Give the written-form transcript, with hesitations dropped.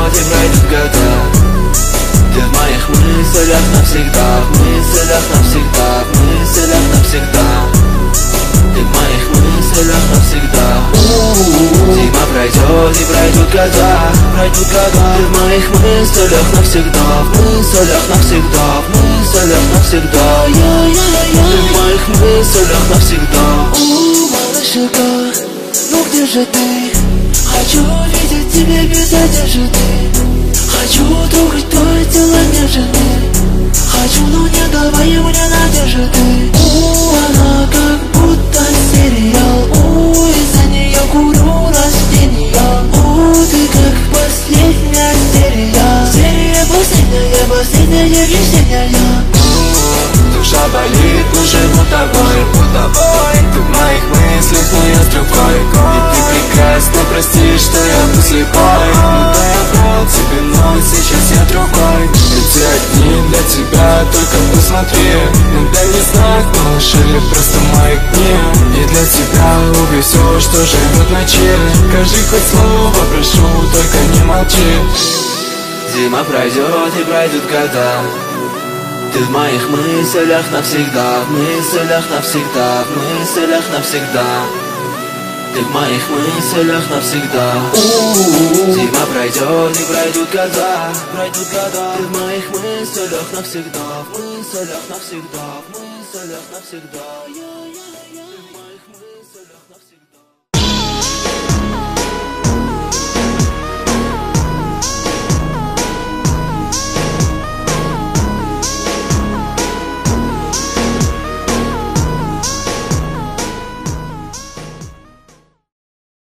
и пройдут года. Ты в моих мыслях навсегда, в мыслях навсегда, в мыслях навсегда. Ты в моих мыслях навсегда. Зима пройдет и пройдут года, пройдут года. Ты в моих мыслях навсегда, в мыслях навсегда, в мыслях навсегда. Ты в моих мыслях навсегда. Малышка, ну где же ты? Хочу видеть тебя без одежды. Хочу трогать твое тело нежный. Хочу, но не давай мне надежды. Она как будто сериал. Из-за нее курю растения. Ты как последняя серия. Серия последняя, последняя весенняя. Душа болит, но живу тобой. Ты в моих мыслях, но я с другой. И ты прекрасно простишь, что я был слепой. Ну да, я врал тебе, но сейчас я другой. Эти одни для тебя, только посмотри. Ну дай мне знак, малыш, или просто маякни. И для тебя убью все, что живет в ночи. Скажи хоть слово, прошу, только не молчи. Зима пройдет и пройдут года. Ты в моих мыслях навсегда, в мыслях навсегда, в мыслях навсегда. Ты в моих мыслях навсегда. Зима пройдет и пройдут года, пройдут года. Ты в моих мыслях навсегда, в мыслях навсегда, в мыслях навсегда.